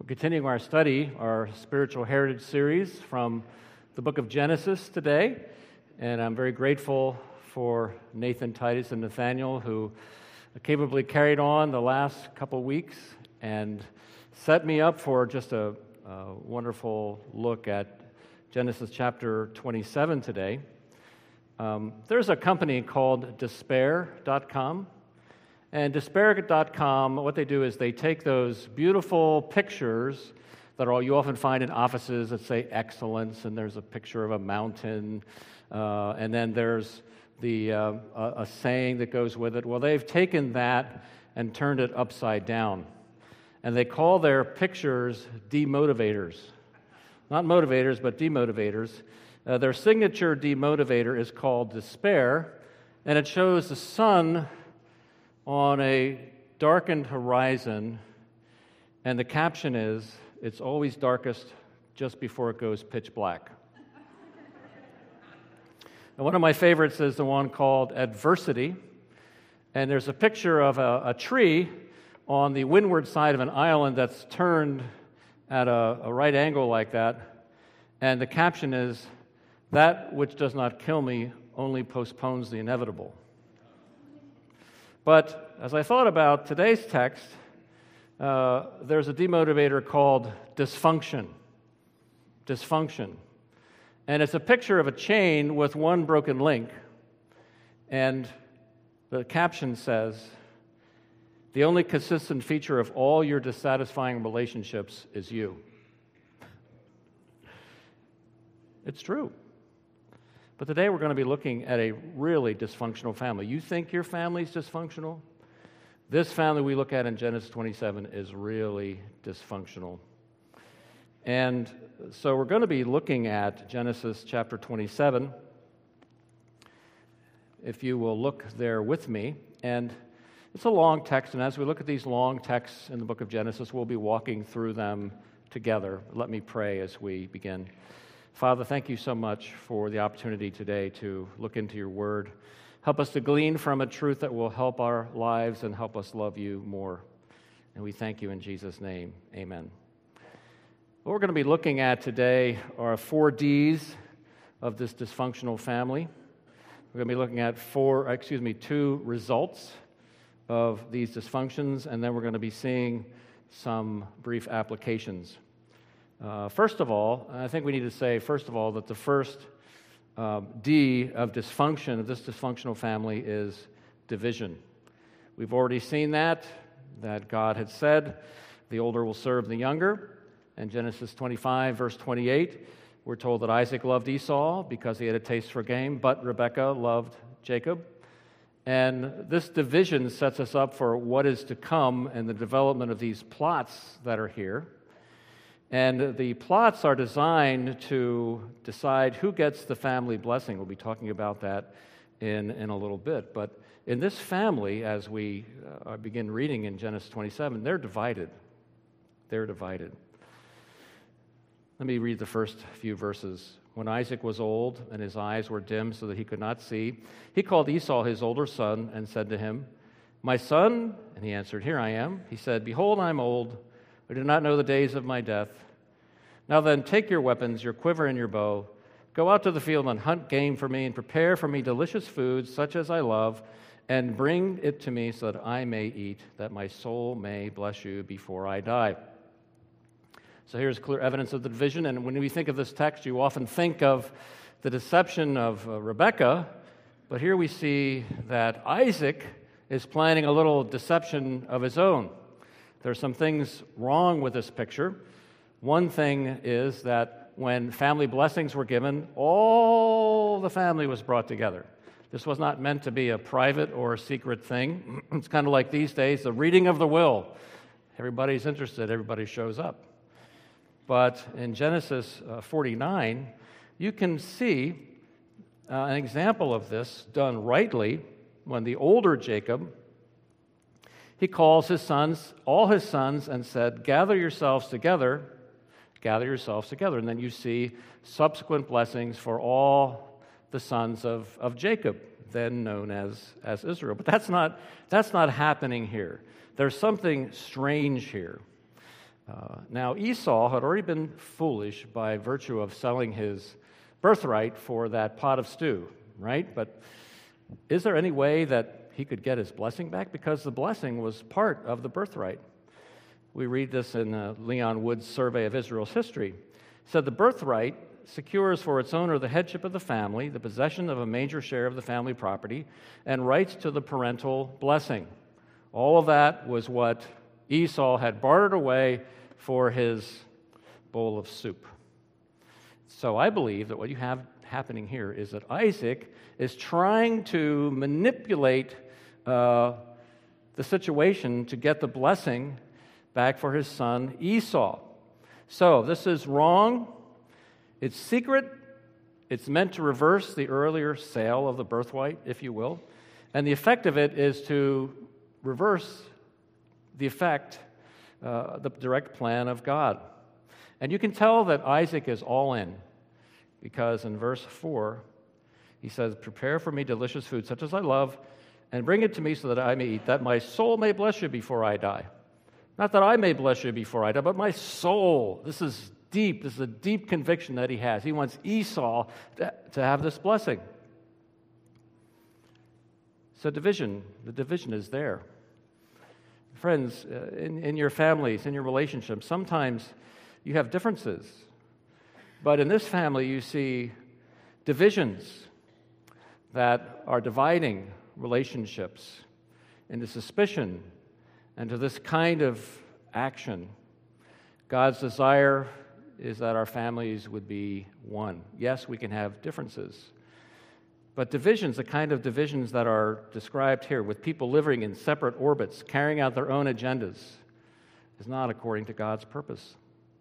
Continuing our study, our spiritual heritage series from the book of Genesis today, and I'm very grateful for Nathan, Titus, and Nathaniel who capably carried on the last couple weeks and set me up for just a wonderful look at Genesis chapter 27 today. There's a company called Despair.com. And Despair.com, what they do is they take those beautiful pictures that you often find in offices that say excellence, and there's a picture of a mountain, and then there's a saying that goes with it. Well, they've taken that and turned it upside down. And they call their pictures demotivators. Not motivators, but demotivators. Their signature demotivator is called Despair, and it shows the sun on a darkened horizon, and the caption is, "It's always darkest just before it goes pitch black." And one of my favorites is the one called Adversity, and there's a picture of a tree on the windward side of an island that's turned at a right angle like that, and the caption is, "That which does not kill me only postpones the inevitable." But as I thought about today's text, there's a demotivator called dysfunction. Dysfunction. And it's a picture of a chain with one broken link. And the caption says, "The only consistent feature of all your dissatisfying relationships is you." It's true. But today we're going to be looking at a really dysfunctional family. You think your family's dysfunctional? This family we look at in Genesis 27 is really dysfunctional. And so we're going to be looking at Genesis chapter 27. If you will look there with me. And it's a long text, and as we look at these long texts in the book of Genesis, we'll be walking through them together. Let me pray as we begin. Father, thank you so much for the opportunity today to look into your word. Help us to glean from a truth that will help our lives and help us love you more. And we thank you in Jesus' name. Amen. What we're going to be looking at today are 4 Ds of this dysfunctional family. We're going to be looking at 2 results of these dysfunctions, and then we're going to be seeing some brief applications. First of all, I think we need to say, first of all, that the first D of dysfunction, of this dysfunctional family, is division. We've already seen that God had said, the older will serve the younger. In Genesis 25, verse 28, we're told that Isaac loved Esau because he had a taste for game, but Rebekah loved Jacob. And this division sets us up for what is to come and the development of these plots that are here. And the plots are designed to decide who gets the family blessing. We'll be talking about that in a little bit. But in this family, as we begin reading in Genesis 27, they're divided. They're divided. Let me read the first few verses. When Isaac was old and his eyes were dim so that he could not see, he called Esau his older son and said to him, "My son," and he answered, "Here I am." He said, "Behold, I am old. I do not know the days of my death. Now then, take your weapons, your quiver and your bow. Go out to the field and hunt game for me and prepare for me delicious food such as I love, and bring it to me so that I may eat, that my soul may bless you before I die." So here's clear evidence of the division, and when we think of this text, you often think of the deception of Rebekah, but here we see that Isaac is planning a little deception of his own. There are some things wrong with this picture. One thing is that when family blessings were given, all the family was brought together. This was not meant to be a private or a secret thing. It's kind of like these days, the reading of the will. Everybody's interested, everybody shows up. But in Genesis 49, you can see an example of this done rightly when the older Jacob, he calls his sons, all his sons, and said, gather yourselves together. And then you see subsequent blessings for all the sons of Jacob, then known as Israel. But that's not happening here. There's something strange here. Now, Esau had already been foolish by virtue of selling his birthright for that pot of stew, right? But is there any way that he could get his blessing back? Because the blessing was part of the birthright. We read this in Leon Wood's Survey of Israel's History. It said the birthright secures for its owner the headship of the family, the possession of a major share of the family property, and rights to the parental blessing. All of that was what Esau had bartered away for his bowl of soup. So I believe that what you have happening here is that Isaac is trying to manipulate the situation to get the blessing back for his son Esau. So this is wrong. It's secret. It's meant to reverse the earlier sale of the birthright, if you will. And the effect of it is to reverse the effect, the direct plan of God. And you can tell that Isaac is all in, because in verse 4, he says, "Prepare for me delicious food, such as I love, and bring it to me so that I may eat, that my soul may bless you before I die." Not that I may bless you before I die, but my soul. This is deep. This is a deep conviction that he has. He wants Esau to have this blessing. So the division is there. Friends, in your families, in your relationships, sometimes you have differences. But in this family, you see divisions that are dividing relationships into suspicion and to this kind of action. God's desire is that our families would be one. Yes, we can have differences. But divisions, the kind of divisions that are described here, with people living in separate orbits, carrying out their own agendas, is not according to God's purpose.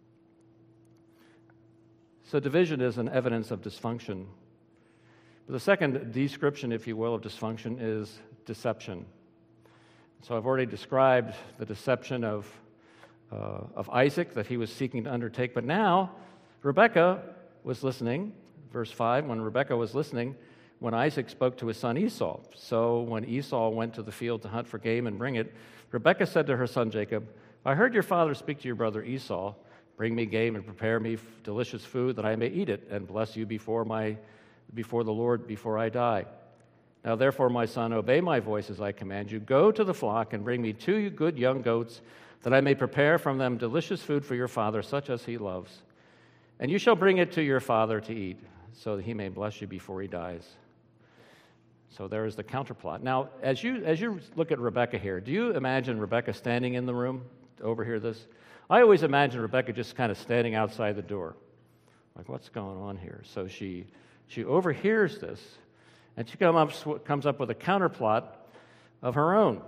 So division is an evidence of dysfunction. But the second description, if you will, of dysfunction is deception. So I've already described the deception of Isaac that he was seeking to undertake. But now Rebekah was listening. Verse 5, when Rebekah was listening, when Isaac spoke to his son Esau. So when Esau went to the field to hunt for game and bring it, Rebekah said to her son Jacob, "I heard your father speak to your brother Esau. Bring me game and prepare me delicious food that I may eat it and bless you before the Lord before I die. Now therefore, my son, obey my voice as I command you. Go to the flock and bring me 2 good young goats, that I may prepare from them delicious food for your father, such as he loves. And you shall bring it to your father to eat, so that he may bless you before he dies." So there is the counterplot. Now, as you look at Rebekah here, do you imagine Rebekah standing in the room to overhear this? I always imagine Rebekah just kind of standing outside the door, like, what's going on here? So she overhears this, and she comes up with a counterplot of her own.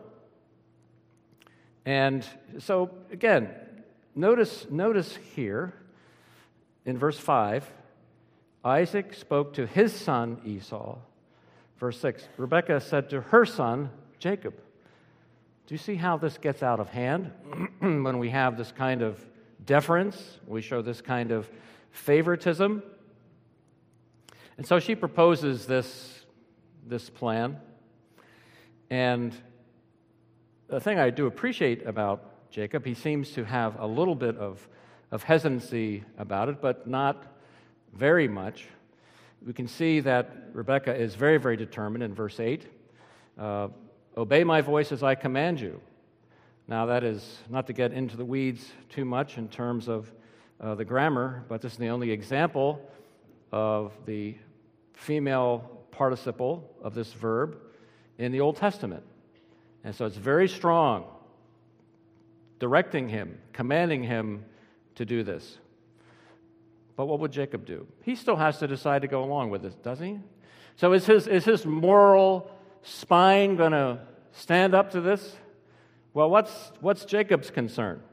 And so, again, notice here in verse 5, Isaac spoke to his son Esau. Verse 6, Rebekah said to her son Jacob. Do you see how this gets out of hand when we have this kind of deference? We show this kind of favoritism. And so she proposes this plan. And the thing I do appreciate about Jacob, he seems to have a little bit of hesitancy about it, but not very much. We can see that Rebekah is very, very determined in verse 8. Obey my voice as I command you. Now, that is not to get into the weeds too much in terms of the grammar, but this is the only example of the female participle of this verb in the Old Testament. And so it's very strong, directing him, commanding him to do this. But what would Jacob do? He still has to decide to go along with this, doesn't he? So is his moral spine going to stand up to this? Well, what's Jacob's concern?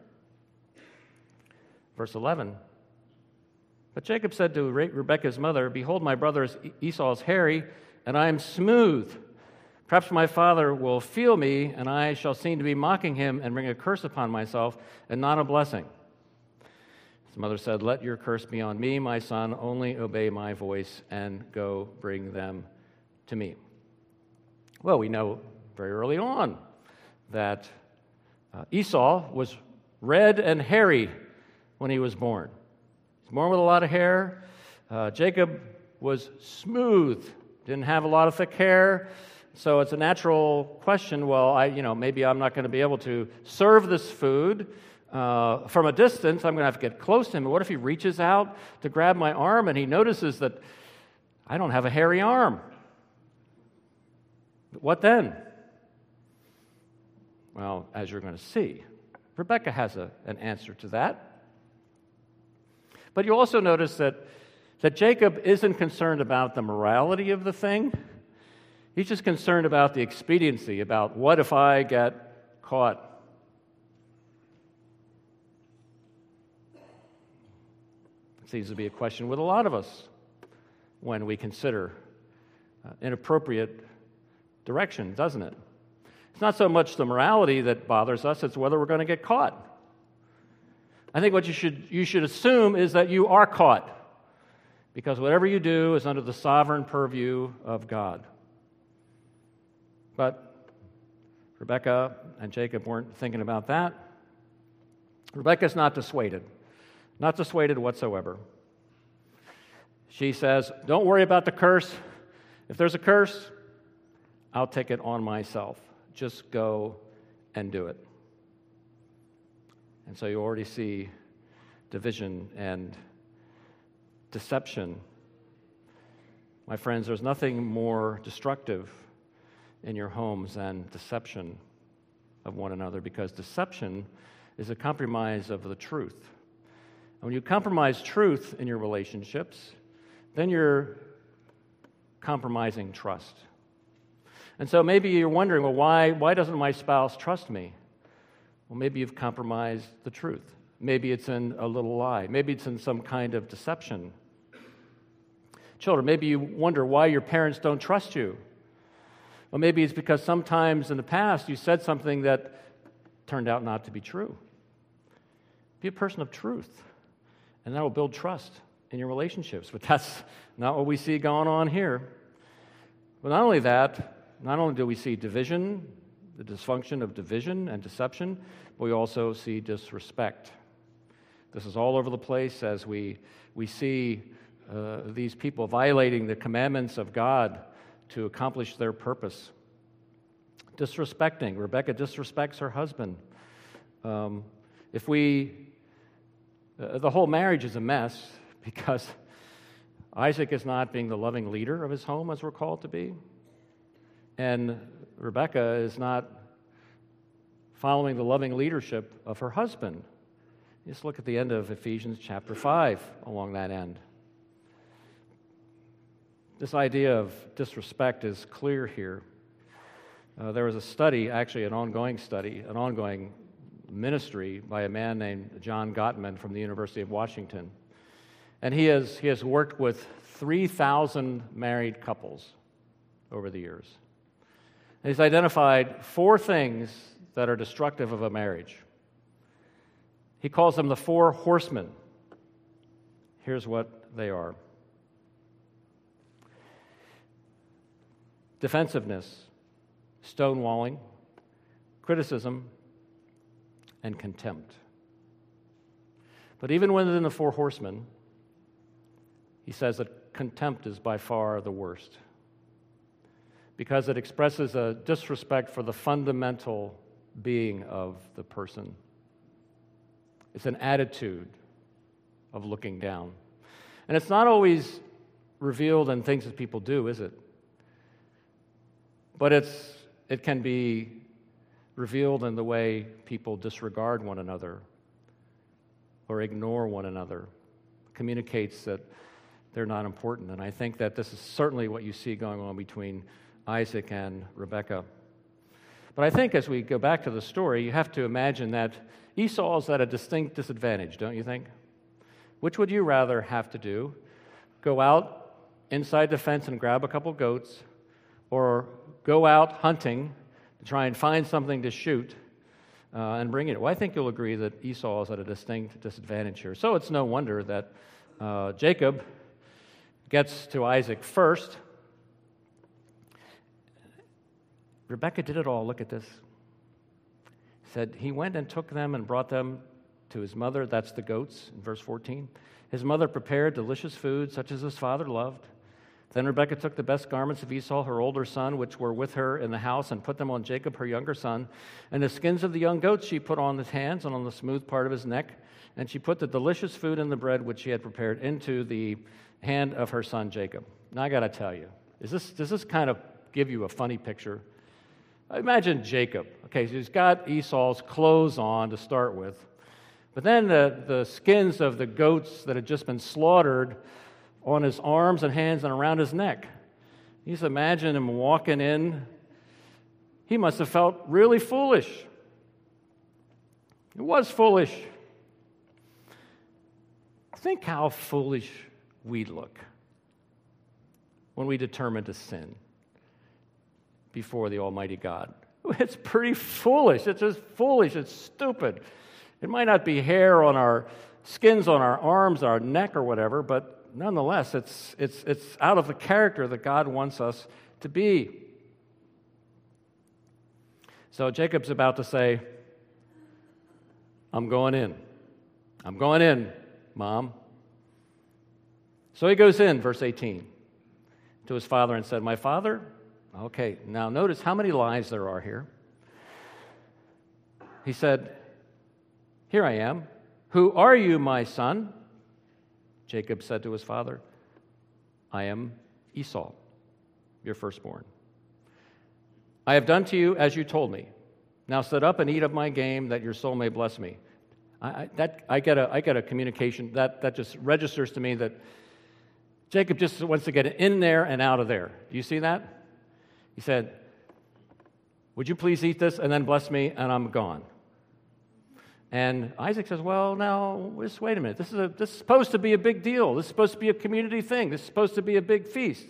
Verse 11. But Jacob said to Rebekah's mother, "Behold, my brother Esau is hairy, and I am smooth. Perhaps my father will feel me, and I shall seem to be mocking him and bring a curse upon myself, and not a blessing." His mother said, "Let your curse be on me, my son. Only obey my voice and go bring them to me." Well, we know very early on that Esau was red and hairy when he was born. He's born with a lot of hair. Jacob was smooth, didn't have a lot of thick hair. So it's a natural question, well, maybe I'm not going to be able to serve this food from a distance. I'm going to have to get close to him. What if he reaches out to grab my arm and he notices that I don't have a hairy arm? What then? Well, as you're going to see, Rebekah has an answer to that. But you also notice that Jacob isn't concerned about the morality of the thing. He's just concerned about the expediency, about what if I get caught? It seems to be a question with a lot of us when we consider inappropriate direction, doesn't it? It's not so much the morality that bothers us, it's whether we're going to get caught. I think what you should assume is that you are caught, because whatever you do is under the sovereign purview of God. But Rebekah and Jacob weren't thinking about that. Rebekah's not dissuaded whatsoever. She says, don't worry about the curse. If there's a curse, I'll take it on myself. Just go and do it. And so you already see division and deception. My friends, there's nothing more destructive in your homes than deception of one another, because deception is a compromise of the truth. And when you compromise truth in your relationships, then you're compromising trust. And so maybe you're wondering, well, why doesn't my spouse trust me? Well, maybe you've compromised the truth. Maybe it's in a little lie. Maybe it's in some kind of deception. Children, maybe you wonder why your parents don't trust you. Well, maybe it's because sometimes in the past you said something that turned out not to be true. Be a person of truth, and that will build trust in your relationships. But that's not what we see going on here. But not only that, not only do we see division, the dysfunction of division and deception, but we also see disrespect. This is all over the place as we see these people violating the commandments of God to accomplish their purpose. Disrespecting. Rebekah disrespects her husband. The whole marriage is a mess because Isaac is not being the loving leader of his home as we're called to be. And Rebekah is not following the loving leadership of her husband. Just look at the end of Ephesians chapter 5 along that end. This idea of disrespect is clear here. There was a study, actually an ongoing ministry by a man named John Gottman from the University of Washington. And he has worked with 3,000 married couples over the years. And he's identified 4 things that are destructive of a marriage. He calls them the 4 horsemen. Here's what they are. Defensiveness, stonewalling, criticism, and contempt. But even within the 4 horsemen, he says that contempt is by far the worst, because it expresses a disrespect for the fundamental being of the person. It's an attitude of looking down. And it's not always revealed in things that people do, is it? But it can be revealed in the way people disregard one another or ignore one another. It communicates that they're not important. And I think that this is certainly what you see going on between Isaac and Rebekah. But I think as we go back to the story, you have to imagine that Esau is at a distinct disadvantage, don't you think? Which would you rather have to do? Go out inside the fence and grab a couple goats, or go out hunting to try and find something to shoot and bring it? Well, I think you'll agree that Esau is at a distinct disadvantage here. So it's no wonder that Jacob gets to Isaac first. Rebekah did it all. Look at this. said, he went and took them and brought them to his mother. That's the goats in verse 14. His mother prepared delicious food, such as his father loved. Then Rebekah took the best garments of Esau, her older son, which were with her in the house, and put them on Jacob, her younger son. And the skins of the young goats she put on his hands and on the smooth part of his neck. And she put the delicious food and the bread which she had prepared into the hand of her son Jacob. Now I got to tell you, does this kind of give you a funny picture? Imagine Jacob. Okay, so he's got Esau's clothes on to start with. But then the skins of the goats that had just been slaughtered on his arms and hands and around his neck. You just imagine him walking in. He must have felt really foolish. It was foolish. Think how foolish we'd look when we determine to sin before the Almighty God. It's pretty foolish. It's just foolish. It's stupid. It might not be hair on our skins on our arms, our neck, or whatever, but nonetheless, it's out of the character that God wants us to be. So Jacob's about to say, I'm going in. I'm going in, Mom. So he goes in, verse 18, to his father and said, My father? Okay, now notice how many lies there are here. He said, Here I am. Who are you, my son? Jacob said to his father, I am Esau, your firstborn. I have done to you as you told me. Now sit up and eat of my game, that your soul may bless me. I get a communication that just registers to me that Jacob just wants to get in there and out of there. Do you see that? He said, would you please eat this and then bless me, and I'm gone. And Isaac says, well, now, just wait a minute. This is supposed to be a big deal. This is supposed to be a community thing. This is supposed to be a big feast.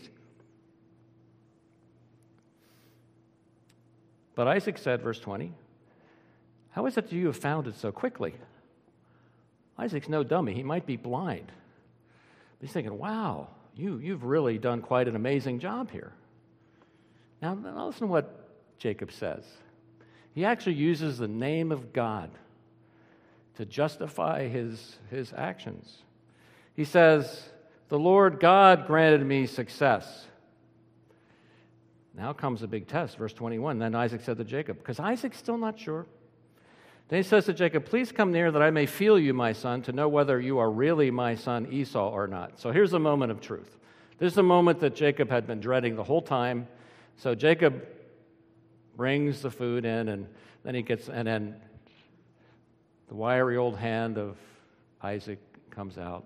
But Isaac said, verse 20, how is it that you have found it so quickly? Isaac's no dummy. He might be blind. But he's thinking, wow, you've really done quite an amazing job here. Now listen to what Jacob says. He actually uses the name of God to justify his actions. He says, the Lord God granted me success. Now comes a big test, verse 21. Then Isaac said to Jacob, because Isaac's still not sure. Then he says to Jacob, please come near that I may feel you, my son, to know whether you are really my son Esau or not. So here's the moment of truth. This is the moment that Jacob had been dreading the whole time. So Jacob brings the food in, and then the wiry old hand of Isaac comes out.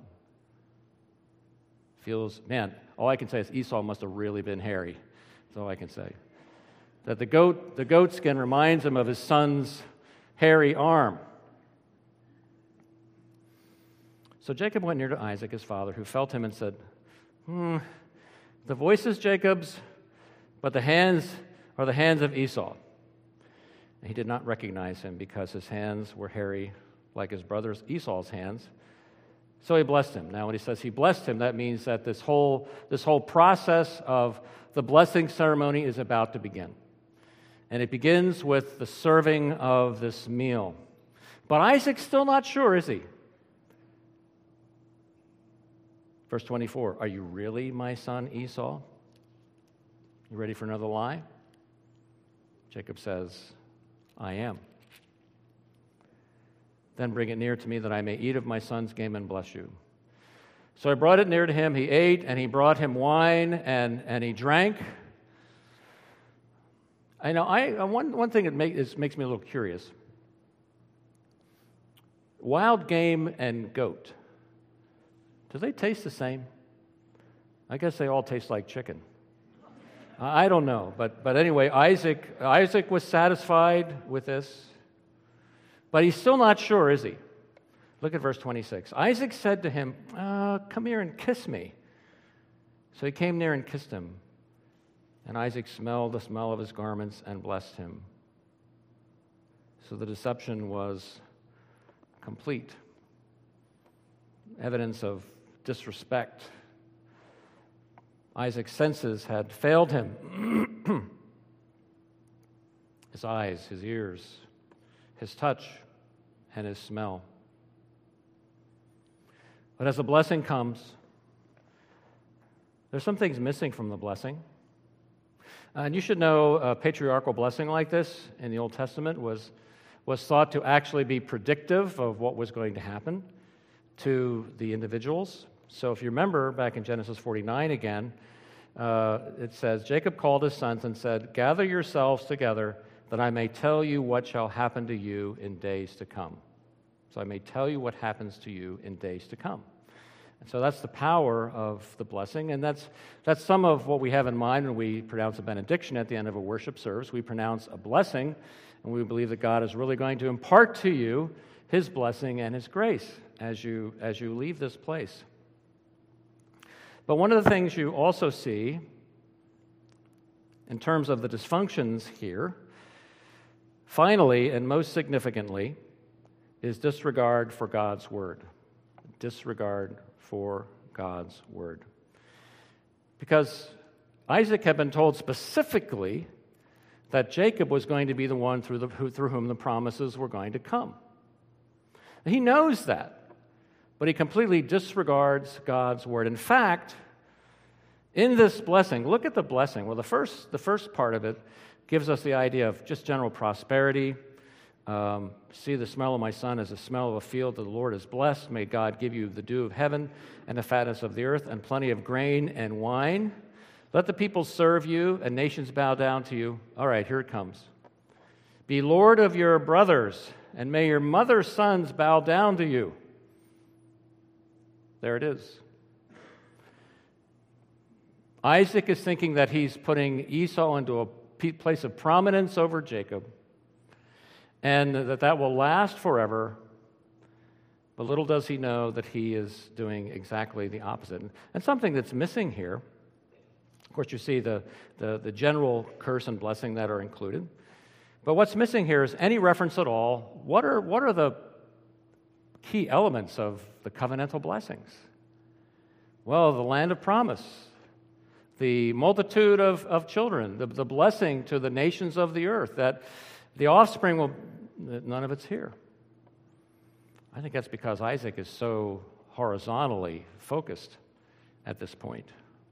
Feels, man, all I can say is Esau must have really been hairy. That's all I can say. That the goat skin reminds him of his son's hairy arm. So Jacob went near to Isaac, his father, who felt him and said, the voice is Jacob's, but the hands are the hands of Esau. And he did not recognize him because his hands were hairy like his brother Esau's hands. So he blessed him. Now when he says he blessed him, that means that this whole process of the blessing ceremony is about to begin. And it begins with the serving of this meal. But Isaac's still not sure, is he? Verse 24, are you really my son Esau? You ready for another lie? Jacob says, I am. Then bring it near to me that I may eat of my son's game and bless you. So I brought it near to him. He ate, and he brought him wine, and he drank. I know. One thing that makes me a little curious. Wild game and goat, do they taste the same? I guess they all taste like chicken. I don't know, but anyway, Isaac was satisfied with this, but he's still not sure, is he? Look at verse 26. Isaac said to him, come here and kiss me. So he came near and kissed him. And Isaac smelled the smell of his garments and blessed him. So the deception was complete. Evidence of disrespect. Isaac's senses had failed him. His eyes, his ears, his touch, and his smell. But as the blessing comes, there's some things missing from the blessing. And you should know a patriarchal blessing like this in the Old Testament was thought to actually be predictive of what was going to happen to the individuals. So if you remember back in Genesis 49 again, it says, Jacob called his sons and said, "Gather yourselves together, that I may tell you what shall happen to you in days to come." So I may tell you what happens to you in days to come. And so that's the power of the blessing, and that's some of what we have in mind when we pronounce a benediction at the end of a worship service. We pronounce a blessing, and we believe that God is really going to impart to you his blessing and his grace as you leave this place. But one of the things you also see in terms of the dysfunctions here, finally and most significantly, is disregard for God's word. Disregard for God's word. Because Isaac had been told specifically that Jacob was going to be the one through whom the promises were going to come. He knows that, but he completely disregards God's word. In fact, in this blessing, look at the blessing. Well, the first part of it gives us the idea of just general prosperity. See the smell of my son as the smell of a field that the Lord has blessed. May God give you the dew of heaven and the fatness of the earth and plenty of grain and wine. Let the people serve you and nations bow down to you. All right, here it comes. Be Lord of your brothers, and may your mother's sons bow down to you. There it is. Isaac is thinking that he's putting Esau into a place of prominence over Jacob, and that will last forever. But little does he know that he is doing exactly the opposite. And something that's missing here, of course, you see the general curse and blessing that are included. But what's missing here is any reference at all. What are the key elements of the covenantal blessings? Well, the land of promise, the multitude of children, the blessing to the nations of the earth, that the offspring will, none of it's here. I think that's because Isaac is so horizontally focused at this point.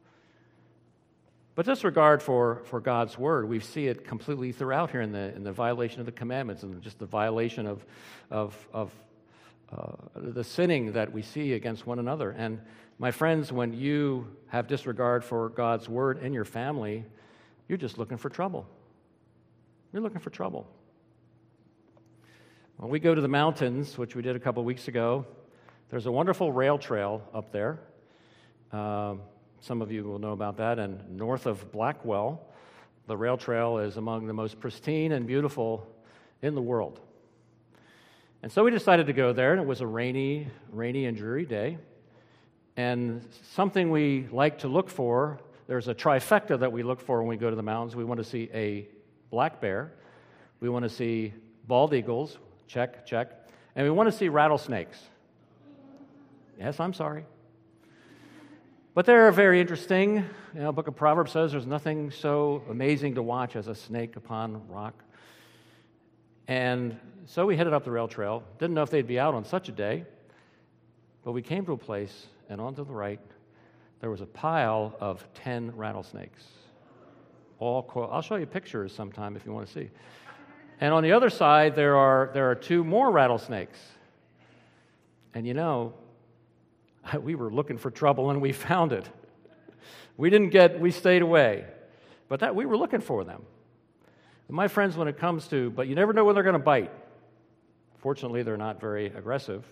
But disregard for God's word, we see it completely throughout here in the violation of the commandments and just the violation of the sinning that we see against one another. And my friends, when you have disregard for God's word in your family, you're just looking for trouble. You're looking for trouble. When we go to the mountains, which we did a couple weeks ago, there's a wonderful rail trail up there. Some of you will know about that. And north of Blackwell, the rail trail is among the most pristine and beautiful in the world. And so we decided to go there, and it was a rainy and dreary day. And something we like to look for, there's a trifecta that we look for when we go to the mountains. We want to see a black bear. We want to see bald eagles. Check, check. And we want to see rattlesnakes. Yes, I'm sorry. But they're very interesting. You know, Book of Proverbs says there's nothing so amazing to watch as a snake upon rock. And so we headed up the rail trail. Didn't know if they'd be out on such a day. But we came to a place, and on to the right, there was a pile of 10 rattlesnakes. I'll show you pictures sometime if you want to see. And on the other side, there are 2 more rattlesnakes. And you know, we were looking for trouble, and we found it. We stayed away. But we were looking for them. And my friends, when it comes to, but you never know when they're going to bite. Fortunately, they're not very aggressive.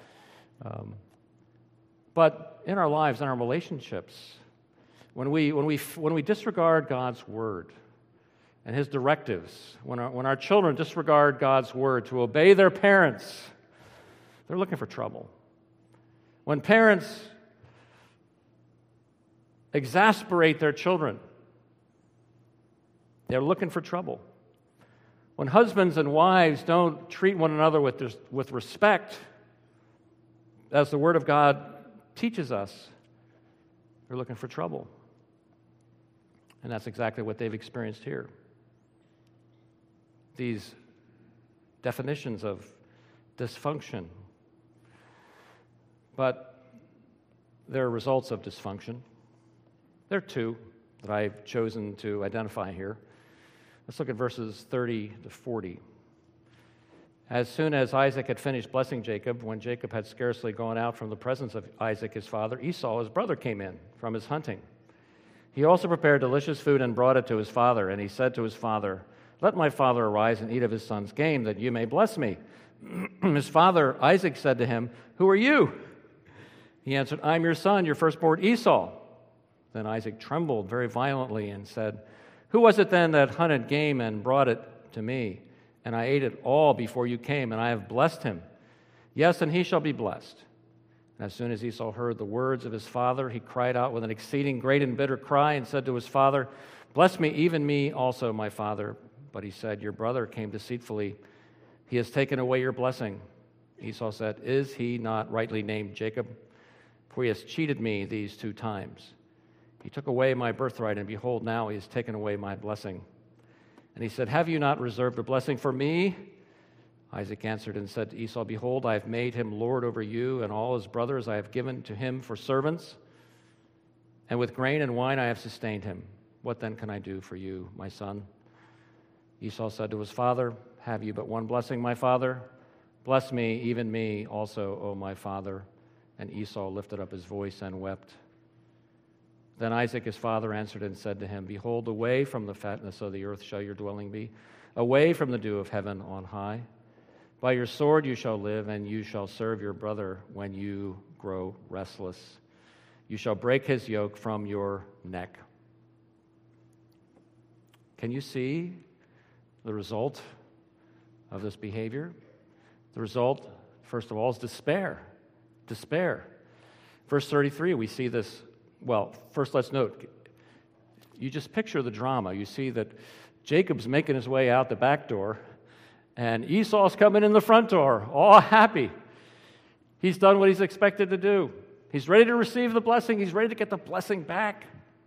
But in our lives, in our relationships, when we disregard God's word and his directives, when our children disregard God's word to obey their parents, they're looking for trouble. When parents exasperate their children, they're looking for trouble. When husbands and wives don't treat one another with respect, as the Word of God teaches us, they're looking for trouble. And that's exactly what they've experienced here. These definitions of dysfunction. But there are results of dysfunction. There are two that I've chosen to identify here. Let's look at verses 30 to 40. As soon as Isaac had finished blessing Jacob, when Jacob had scarcely gone out from the presence of Isaac his father, Esau his brother came in from his hunting. He also prepared delicious food and brought it to his father, and he said to his father, "Let my father arise and eat of his son's game, that you may bless me." His father Isaac said to him, "Who are you?" He answered, "I'm your son, your firstborn Esau." Then Isaac trembled very violently and said, "Who was it then that hunted game and brought it to me? And I ate it all before you came, and I have blessed him. Yes, and he shall be blessed." And as soon as Esau heard the words of his father, he cried out with an exceeding great and bitter cry and said to his father, "Bless me, even me also, my father." But he said, "Your brother came deceitfully. He has taken away your blessing." Esau said, "Is he not rightly named Jacob? For he has cheated me these 2 times. He took away my birthright, and behold, now he has taken away my blessing." And he said, "Have you not reserved a blessing for me?" Isaac answered and said to Esau, "Behold, I have made him lord over you, and all his brothers I have given to him for servants, and with grain and wine I have sustained him. What then can I do for you, my son?" Esau said to his father, "Have you but one blessing, my father? Bless me, even me also, O my father." And Esau lifted up his voice and wept. Then Isaac his father answered and said to him, "Behold, away from the fatness of the earth shall your dwelling be, away from the dew of heaven on high. By your sword you shall live, and you shall serve your brother when you grow restless. You shall break his yoke from your neck." Can you see the result of this behavior? The result, first of all, is despair. Despair. Verse 33, we see this. Well, first let's note, you just picture the drama. You see that Jacob's making his way out the back door, and Esau's coming in the front door, all happy. He's done what he's expected to do. He's ready to receive the blessing. He's ready to get the blessing back.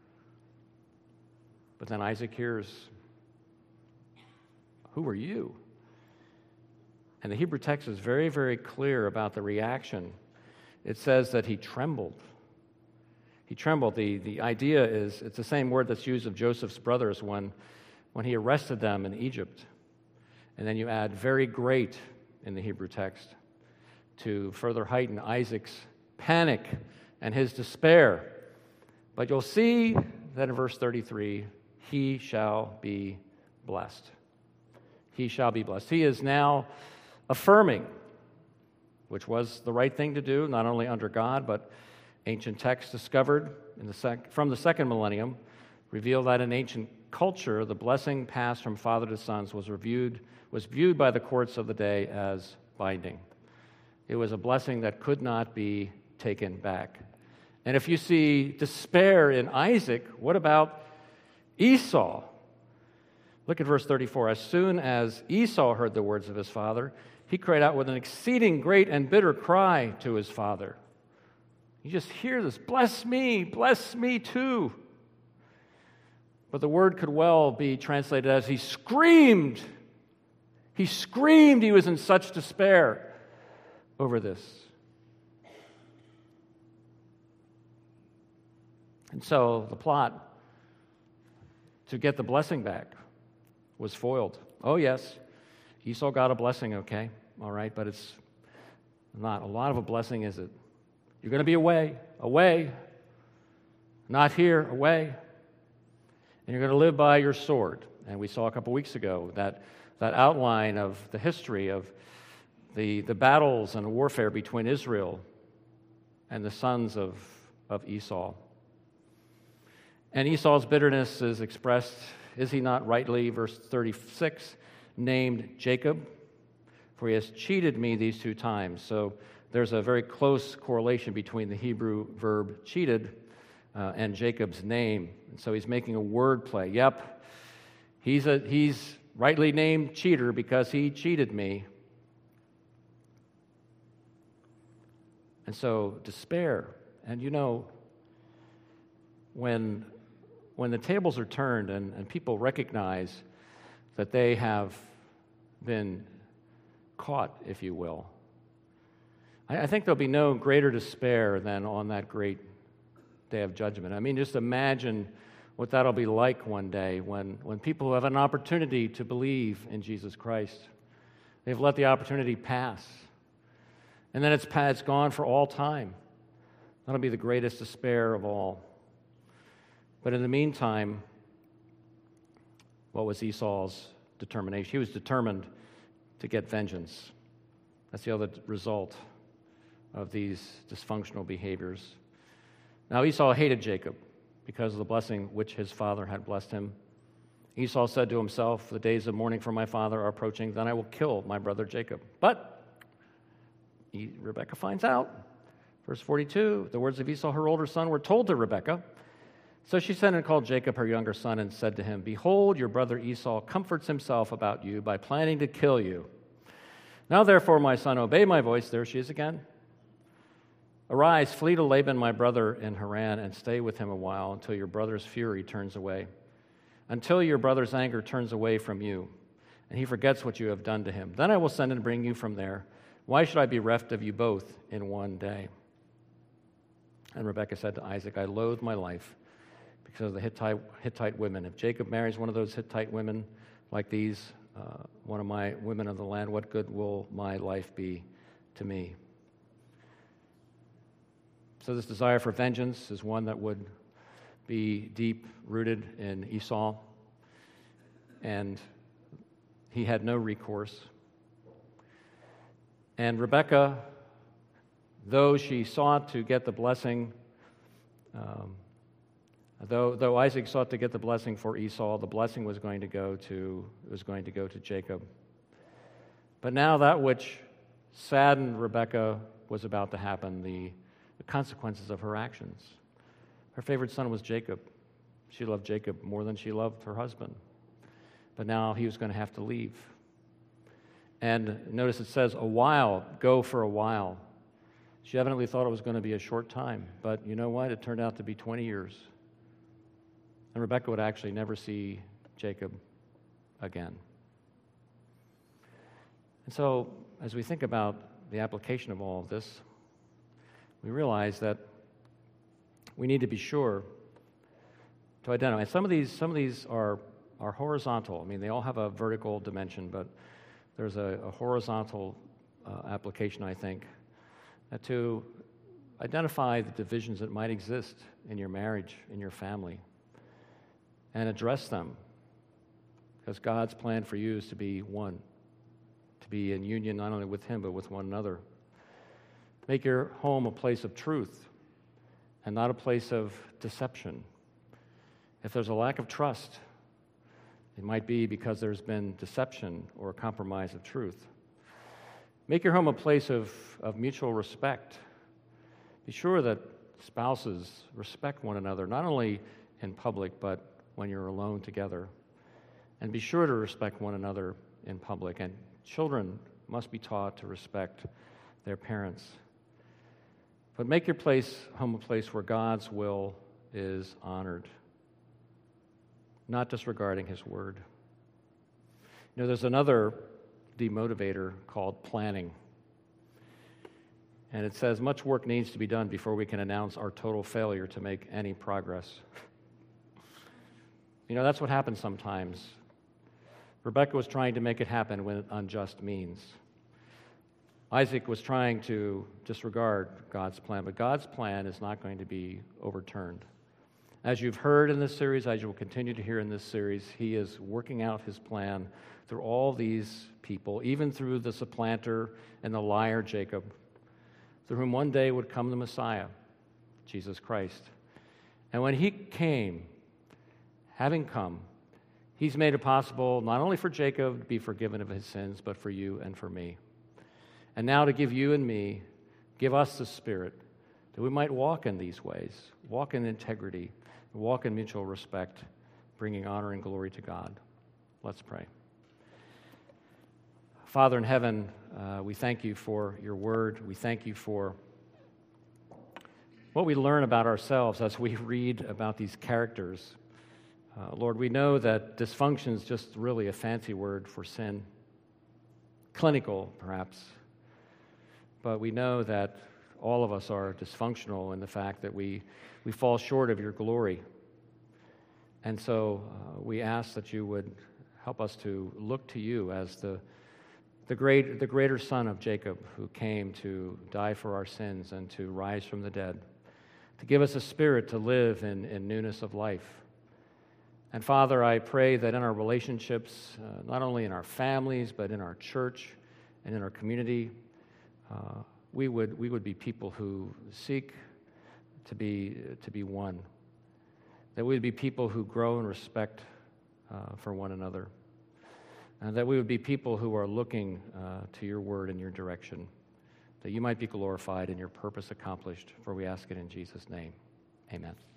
But then Isaac hears, "Who are you?" And the Hebrew text is very, very clear about the reaction. It says that he trembled. He trembled. The idea is, it's the same word that's used of Joseph's brothers when he arrested them in Egypt. And then you add very great in the Hebrew text to further heighten Isaac's panic and his despair. But you'll see that in verse 33, he shall be blessed. He shall be blessed. He is now affirming, which was the right thing to do, not only under God, but ancient texts discovered from the second millennium reveal that in ancient culture, the blessing passed from father to sons was viewed by the courts of the day as binding. It was a blessing that could not be taken back. And if you see despair in Isaac, what about Esau? Look at verse 34. As soon as Esau heard the words of his father, he cried out with an exceeding great and bitter cry to his father. You just hear this, bless me too. But the word could well be translated as he screamed. He screamed. He was in such despair over this. And so the plot to get the blessing back was foiled. Oh, yes, Esau got a blessing, okay, all right, but it's not a lot of a blessing, is it? You're going to be away, not here, away. And you're going to live by your sword. And we saw a couple weeks ago that outline of the history of the battles and warfare between Israel and the sons of Esau. And Esau's bitterness is expressed, is he not rightly, verse 36, named Jacob? For he has cheated me these 2 times. So there's a very close correlation between the Hebrew verb cheated and Jacob's name. And so he's making a word play. Yep, he's rightly named cheater because he cheated me. And so despair. And you know, when the tables are turned and people recognize that they have been caught, if you will. I think there'll be no greater despair than on that great day of judgment. I mean, just imagine what that'll be like one day when people who have an opportunity to believe in Jesus Christ, they've let the opportunity pass. And then it's gone for all time. That'll be the greatest despair of all. But in the meantime, what was Esau's determination? He was determined to get vengeance. That's the other result of these dysfunctional behaviors. Now Esau hated Jacob because of the blessing which his father had blessed him. Esau said to himself, "The days of mourning for my father are approaching, then I will kill my brother Jacob." But Rebekah finds out. Verse 42, the words of Esau, her older son, were told to Rebekah. So she sent and called Jacob, her younger son, and said to him, "Behold, your brother Esau comforts himself about you by planning to kill you. Now therefore, my son, obey my voice." There she is again. "Arise, flee to Laban my brother in Haran, and stay with him a while until your brother's fury turns away, until your brother's anger turns away from you, and he forgets what you have done to him. Then I will send and bring you from there. Why should I be reft of you both in one day?" And Rebekah said to Isaac, "I loathe my life because of the Hittite women. If Jacob marries one of those Hittite women like these, one of my women of the land, what good will my life be to me?" So this desire for vengeance is one that would be deep-rooted in Esau, and he had no recourse. And Rebekah, though she sought to get the blessing, though Isaac sought to get the blessing for Esau, the blessing was going to go to Jacob. But now that which saddened Rebekah was about to happen, the consequences of her actions. Her favorite son was Jacob. She loved Jacob more than she loved her husband. But now he was going to have to leave. And notice it says, "a while, go for a while." She evidently thought it was going to be a short time. But you know what? It turned out to be 20 years. And Rebekah would actually never see Jacob again. And so, as we think about the application of all of this, we realize that we need to be sure to identify. And some of these are horizontal. I mean, they all have a vertical dimension, but there's a horizontal application, I think, to identify the divisions that might exist in your marriage, in your family, and address them. Because God's plan for you is to be one, to be in union not only with Him, but with one another. Make your home a place of truth and not a place of deception. If there's a lack of trust, it might be because there's been deception or a compromise of truth. Make your home a place of mutual respect. Be sure that spouses respect one another, not only in public, but when you're alone together. And be sure to respect one another in public. And children must be taught to respect their parents. But make your home a place where God's will is honored, not disregarding His word. You know, there's another demotivator called planning. And it says much work needs to be done before we can announce our total failure to make any progress. You know, that's what happens sometimes. Rebekah was trying to make it happen with unjust means. Isaac was trying to disregard God's plan, but God's plan is not going to be overturned. As you've heard in this series, as you will continue to hear in this series, He is working out His plan through all these people, even through the supplanter and the liar Jacob, through whom one day would come the Messiah, Jesus Christ. And when He came, having come, He's made it possible not only for Jacob to be forgiven of his sins, but for you and for me. And now to give you and me, give us the Spirit, that we might walk in these ways, walk in integrity, walk in mutual respect, bringing honor and glory to God. Let's pray. Father in heaven, we thank You for Your word. We thank You for what we learn about ourselves as we read about these characters. Lord, we know that dysfunction is just really a fancy word for sin. clinical, perhaps. But we know that all of us are dysfunctional in the fact that we fall short of your glory. And so we ask that you would help us to look to you as the greater Son of Jacob, who came to die for our sins and to rise from the dead, to give us a spirit to live in newness of life. And Father, I pray that in our relationships, not only in our families, but in our church and in our community, we would be people who seek to be one. That we would be people who grow in respect for one another. And that we would be people who are looking to your word and your direction, that you might be glorified and your purpose accomplished, for we ask it in Jesus' name. Amen.